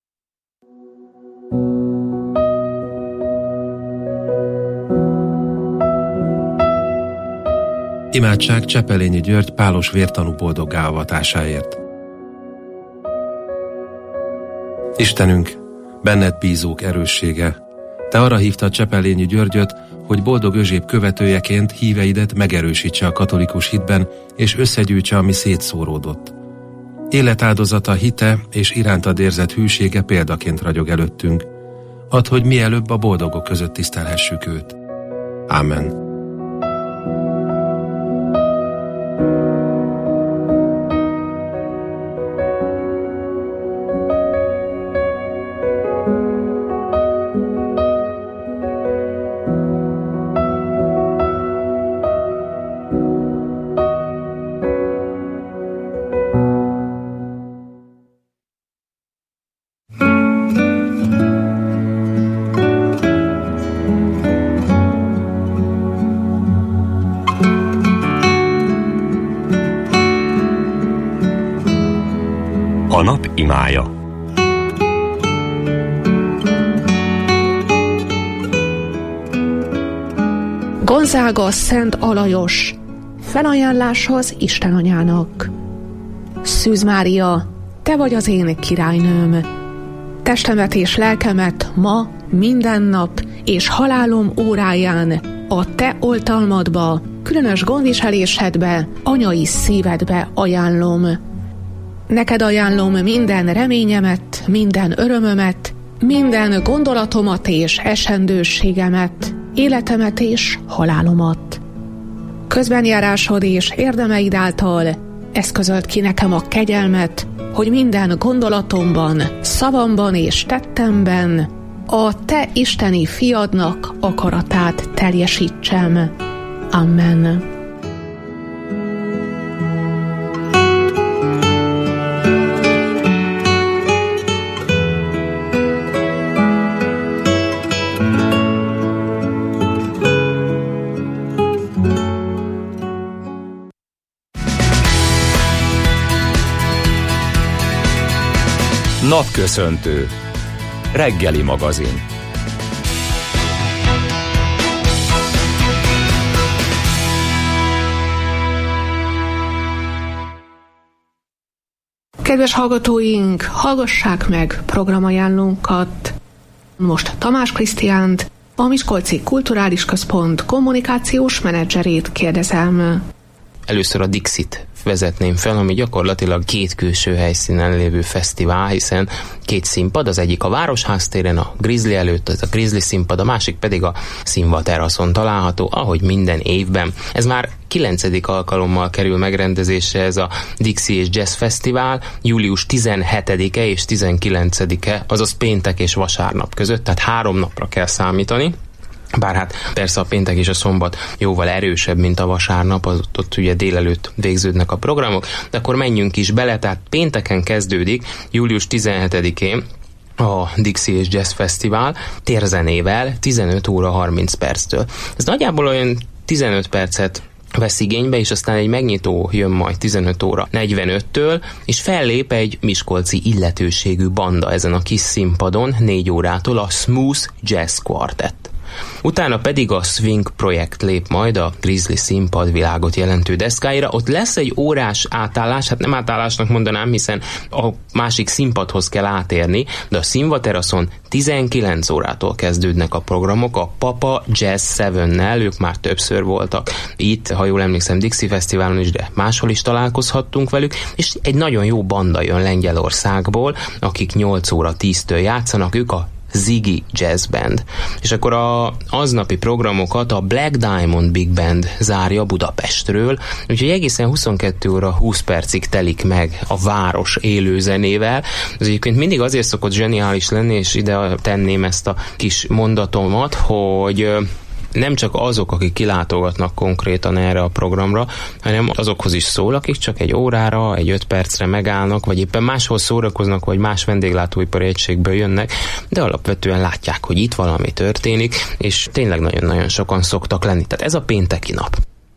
Imádság Csepelényi György pálos vértanú boldoggá avatásáért. Istenünk, benned bízók erőssége, te arra hívtad Csepelényi Györgyöt, hogy Boldog Özséb követőjeként híveidet megerősítse a katolikus hitben, és összegyűjtse, ami szétszóródott. Életáldozata, hite és irántad érzett hűsége példaként ragyog előttünk. Add, hogy mielőbb a boldogok között tisztelhessük őt. Ámen. A nap imája. Gonzága Szent Alajos, felajánláshoz Isten anyának. Szűz Mária, te vagy az én királynőm. Testemet és lelkemet ma, minden nap és halálom óráján a te oltalmadba, különös gondviselésedbe, anyai szívedbe ajánlom. Neked ajánlom minden reményemet, minden örömömet, minden gondolatomat és esendőségemet, életemet és halálomat. Közbenjárásod és érdemeid által eszközöld ki nekem a kegyelmet, hogy minden gondolatomban, szavamban és tettemben a te isteni fiadnak akaratát teljesítsem. Amen. Napköszöntő. Reggeli magazin. Kedves hallgatóink, hallgassák meg programajánlónkat. Most Tamás Krisztiánt, a Miskolci Kulturális Központ kommunikációs menedzserét kérdezem. Először a Dixit vezetném fel, ami gyakorlatilag két külső helyszínen lévő fesztivál, hiszen két színpad, az egyik a Városház téren, a Grizzly előtt, az a Grizzly színpad, a másik pedig a Színva teraszon található, ahogy minden évben. Ez már 9. alkalommal kerül megrendezésre ez a Dixi és Jazz Fesztivál, július 17-e és 19-e, azaz péntek és vasárnap között, tehát 3 napra kell számítani. Bár hát persze a péntek és a szombat jóval erősebb, mint a vasárnap, ott ugye délelőtt végződnek a programok, de akkor menjünk is bele, tehát pénteken kezdődik, július 17-én a Dixi és Jazz Fesztivál térzenével 15 óra 30 perctől. Ez nagyjából olyan 15 percet vesz igénybe, és aztán egy megnyitó jön majd 15 óra 45-től, és fellép egy miskolci illetőségű banda ezen a kis színpadon 4 órától, a Smooth Jazz Quartet. Utána pedig a Swing projekt lép majd a Grizzly színpad világot jelentő deszkáira. Ott lesz egy órás átállás, hát nem átállásnak mondanám, hiszen a másik színpadhoz kell átérni, de a Színva teraszon 19 órától kezdődnek a programok, a Papa Jazz 7-nel, ők már többször voltak itt, ha jól emlékszem, Dixi Fesztiválon is, de máshol is találkozhattunk velük, és egy nagyon jó banda jön Lengyelországból, akik 8 óra 10-től játszanak, ők a Ziggy Jazz Band. És akkor az aznapi programokat a Black Diamond Big Band zárja Budapestről, úgyhogy egészen 22 óra 20 percig telik meg a város élő zenével. Ez egyébként mindig azért szokott zseniális lenni, és ide tenném ezt a kis mondatomat, hogy nem csak azok, akik kilátogatnak konkrétan erre a programra, hanem azokhoz is szól, akik csak egy órára, egy 5 percre megállnak, vagy éppen máshol szórakoznak, vagy más vendéglátóipari egységből jönnek, de alapvetően látják, hogy itt valami történik, és tényleg nagyon-nagyon sokan szoktak lenni. Tehát ez a pénteki nap.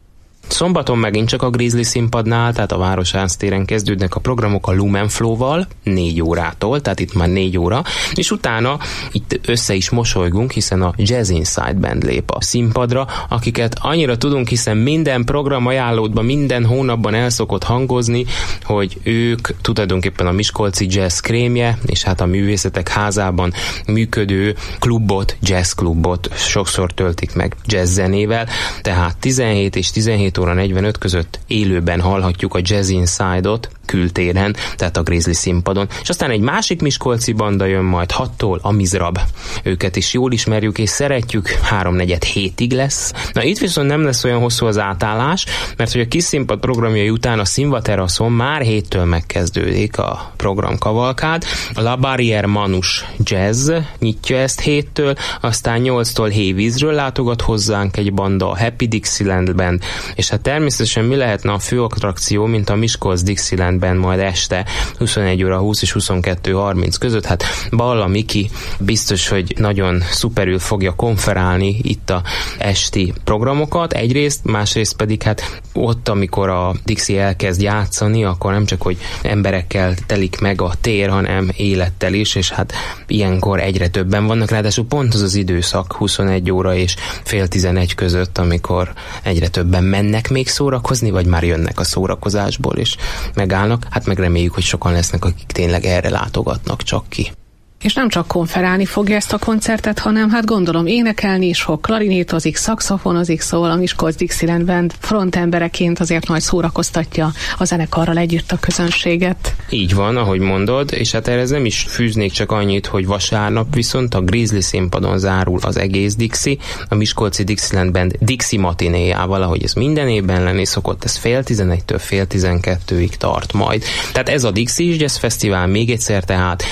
Szombaton megint csak a Grizzly színpadnál, tehát a Városház téren kezdődnek a programok a Lumen Flow-val 4 órától, tehát itt már 4 óra, és utána itt össze is mosolygunk, hiszen a Jazz Inside Band lép a színpadra, akiket annyira tudunk, hiszen minden program ajánlódban minden hónapban el szokott hangozni, hogy ők tulajdonképpen a miskolci jazz krémje, és hát a Művészetek Házában működő klubot, jazzklubot sokszor töltik meg jazz zenével, tehát 17 és 17 óra 45 között élőben hallhatjuk a Jazz Inside-ot kültéren, tehát a Grizzly színpadon, és aztán egy másik miskolci banda jön majd 6-tól, a Mizrab. Őket is jól ismerjük és szeretjük, 3-4-7-ig lesz. Na itt viszont nem lesz olyan hosszú az átállás, mert hogy a kis színpad programjai után a Színva teraszon már 7-től megkezdődik a programkavalkád. A La Barrière Manus Jazz nyitja ezt 7-től, aztán 8-tól Hévízről látogat hozzánk egy banda, a Happy Dixieland Band, és hát természetesen mi lehetne a fő attrakció, mint a Miskolc Dixieland Band majd este 21 óra 20 és 22:30 között. Hát Balla Miki biztos, hogy nagyon szuperül fogja konferálni itt a esti programokat egyrészt, másrészt pedig hát ott, amikor a Dixie elkezd játszani, akkor nem csak, hogy emberekkel telik meg a tér, hanem élettel is, és hát ilyenkor egyre többen vannak, ráadásul pont az az időszak 21 óra és fél 11 között, amikor egyre többen mennek még szórakozni, vagy már jönnek a szórakozásból, és megállnak, hát meg reméljük, hogy sokan lesznek, akik tényleg erre látogatnak csak ki. És nem csak konferálni fogja ezt a koncertet, hanem hát gondolom énekelni is fog, klarinétozik, szaxofonozik, szóval a Miskolc Dixieland Band frontembereként azért majd szórakoztatja a zenekarral együtt a közönséget. Így van, ahogy mondod, és hát erre nem is fűznék csak annyit, hogy vasárnap viszont a Grizzly színpadon zárul az egész Dixie, a Miskolci Dixieland Band Dixie matinéjával, ahogy ez minden évben lenni szokott, ez 10:30-től 11:30-ig tart majd. Tehát ez a Dixie Jazz Fesztivál még egyszer, tehát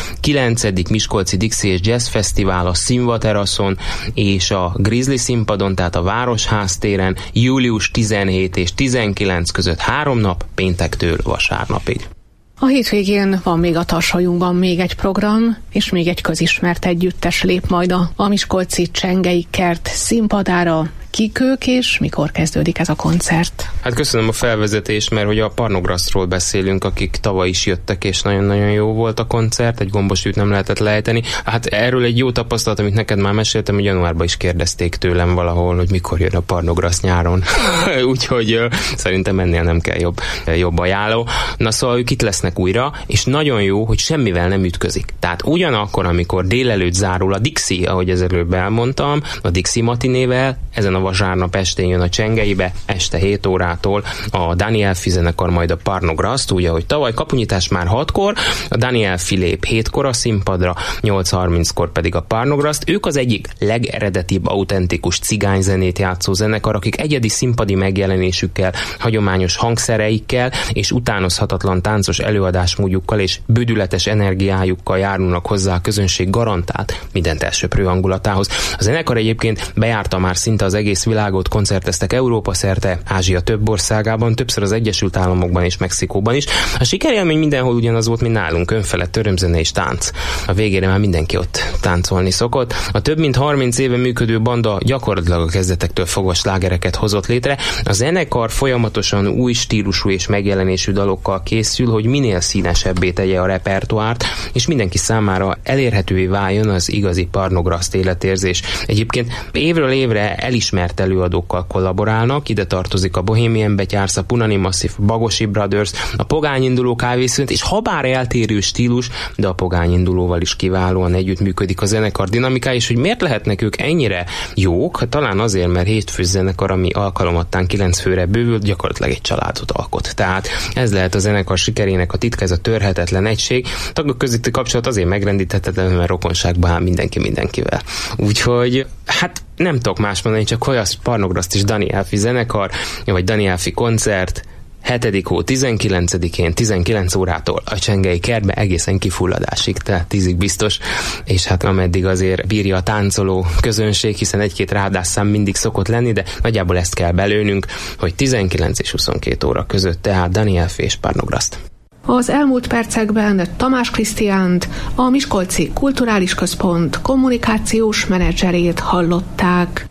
9. Miskolci Dixie és Jazz Fesztivál a Színva teraszon és a Grizzly színpadon, tehát a Városház téren július 17 és 19 között 3 nap, péntektől vasárnapig. A hétvégén van még a Tarsolyunkban még egy program, és még egy közismert együttes lép majd a miskolci Csengei Kert színpadára. Kik ők, és mikor kezdődik ez a koncert? Hát köszönöm a felvezetést, mert hogy a Parnograsztról beszélünk, akik tavaly is jöttek, és nagyon-nagyon jó volt a koncert, egy gombosüt nem lehetett lejteni. Hát erről egy jó tapasztalat, amit neked már meséltem, hogy januárban is kérdezték tőlem valahol, hogy mikor jön a Parnograszt nyáron. Úgyhogy szerintem ennél nem kell jobb ajánló. Na szóval ők itt lesznek újra, és nagyon jó, hogy semmivel nem ütközik. Tehát ugyanakkor, amikor délelőtt zárul a Dixie, ahogy ezelőbb elmondtam, a Dixie matinével, ezen a vasárnap estén jön a Csengeibe, este 7 órától a Daniel Fi zenekar, majd a Parnograszt, úgy, ahogy tavaly, kapunyítás már 6-kor, a Daniel Fi lép 7-kor a színpadra, 8:30-kor pedig a Parnograszt. Ők az egyik legeredetibb, autentikus cigányzenét játszó zenekar, akik egyedi színpadi megjelenésükkel, hagyományos hangszereikkel és utánozhatatlan táncos előadásmódjukkal és bődületes energiájukkal járulnak hozzá a közönség garantált mindent elsöprő hangulatához. A zenekar egyébként bejárta már szinte az egész világot, koncerteztek Európa szerte, Ázsia több országában, többször az Egyesült Államokban és Mexikóban is. A sikerélmény mindenhol ugyanaz volt, mint nálunk, önfelett örömzene és tánc. A végére már mindenki ott táncolni szokott. A több mint 30 éve működő banda gyakorlatilag a kezdetektől fogva slágereket hozott létre. A zenekar folyamatosan új stílusú és megjelenésű dalokkal készül, hogy minél színesebbé tegye a repertoárt, és mindenki számára elérhetővé váljon az igazi Parnograszt életérzés. Egyébként évről évre elismert előadókkal kollaborálnak, ide tartozik a Bohemian Betyársz, a Punani Massive, a Bagosi Brothers, a Pogányinduló kávészünet, és habár eltérő stílus, de a Pogányindulóval is kiválóan együttműködik a zenekar dinamikája, és hogy miért lehetnek ők ennyire jók? Talán azért, mert hétfős zenekar, ami alkalomattán 9 főre bővült, gyakorlatilag egy családot alkot. Tehát ez lehet a zenekar sikerének a titka, ez a törhetetlen egység. Tagok közötti kapcsolat azért megrendíthetetlen, mert rokonságban áll mindenki mindenkivel. Úgyhogy hát nem tudok más mondani, csak hogy az Parnograszt és Daniel Fi zenekar, vagy Daniel Fi koncert 7. hó 19-én 19 órától a Csengei Kertbe egészen kifulladásig, tehát 10-ig biztos, és hát ameddig azért bírja a táncoló közönség, hiszen egy-két ráadásszám mindig szokott lenni, de nagyjából ezt kell belőnünk, hogy 19 és 22 óra között, tehát Daniel Fi és Parnograszt. Az elmúlt percekben Tamás Krisztiánt, a Miskolci Kulturális Központ kommunikációs menedzserét hallották.